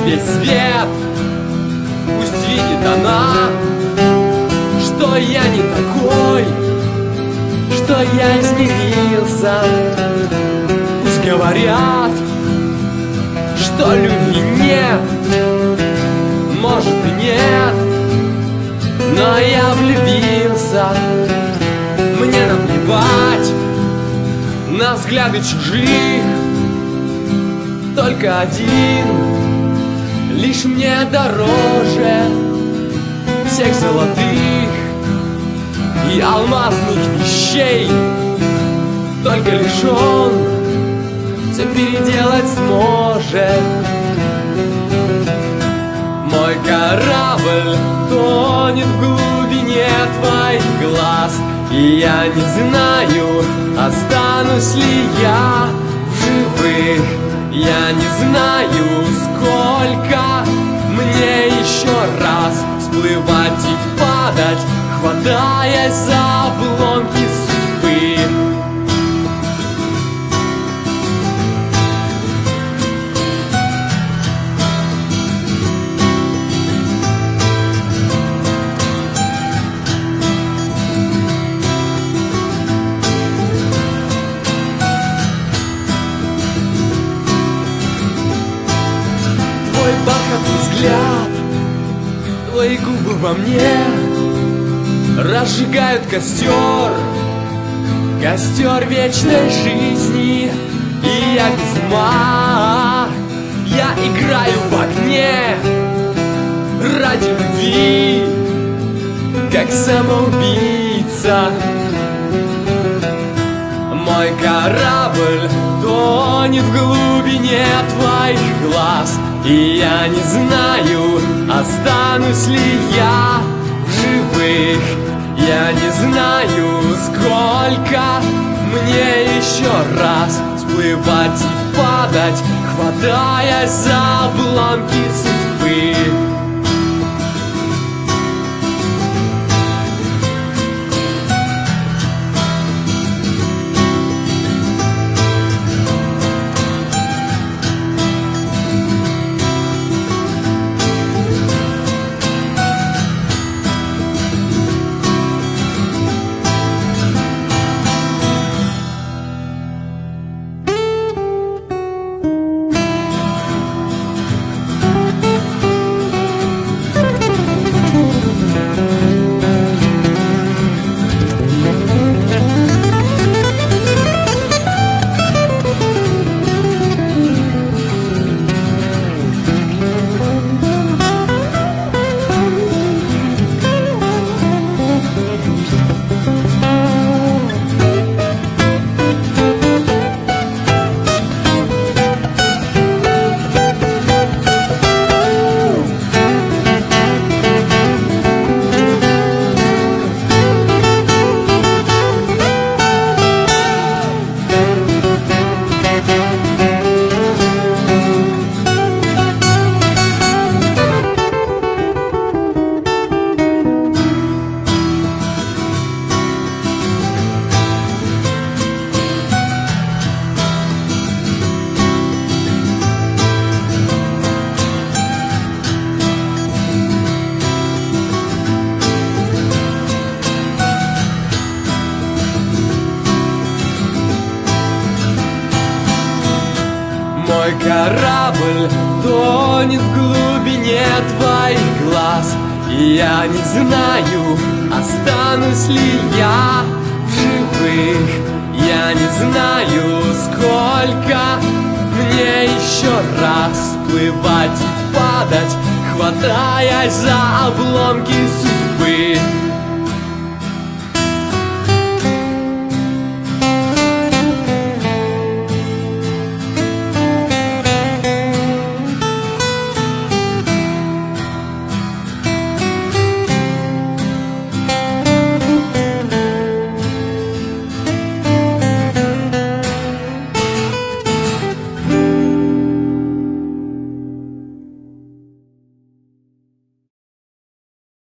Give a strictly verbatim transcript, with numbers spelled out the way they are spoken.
весь свет, пусть видит она, что я не такой, что я изменился. Пусть говорят, что любви нет, может и нет, но я влюбился. Мне наплевать на взгляды чужих, только один лишь мне дороже всех золотых и алмазных вещей. Только лишь он все переделать сможет. Мой корабль тонет в глубине твоих глаз, и я не знаю, останусь ли я в живых. Я не знаю, сколько мне еще раз всплывать и падать, хватаясь за обломки судьбы. Твой бархатный взгляд, твои губы во мне разжигают костер, костер вечной жизни. И я без ума, я играю в огне ради любви, как самоубийца. Мой корабль тонет в глубине твоих глаз, и я не знаю, останусь ли я в живых. Я не знаю, сколько мне еще раз всплывать и падать, хватаясь за обломки судьбы. Мой корабль тонет в глубине твоих глаз, и я не знаю, останусь ли я в живых. Я не знаю, сколько мне еще раз всплывать и падать, хватаясь за обломки судьбы.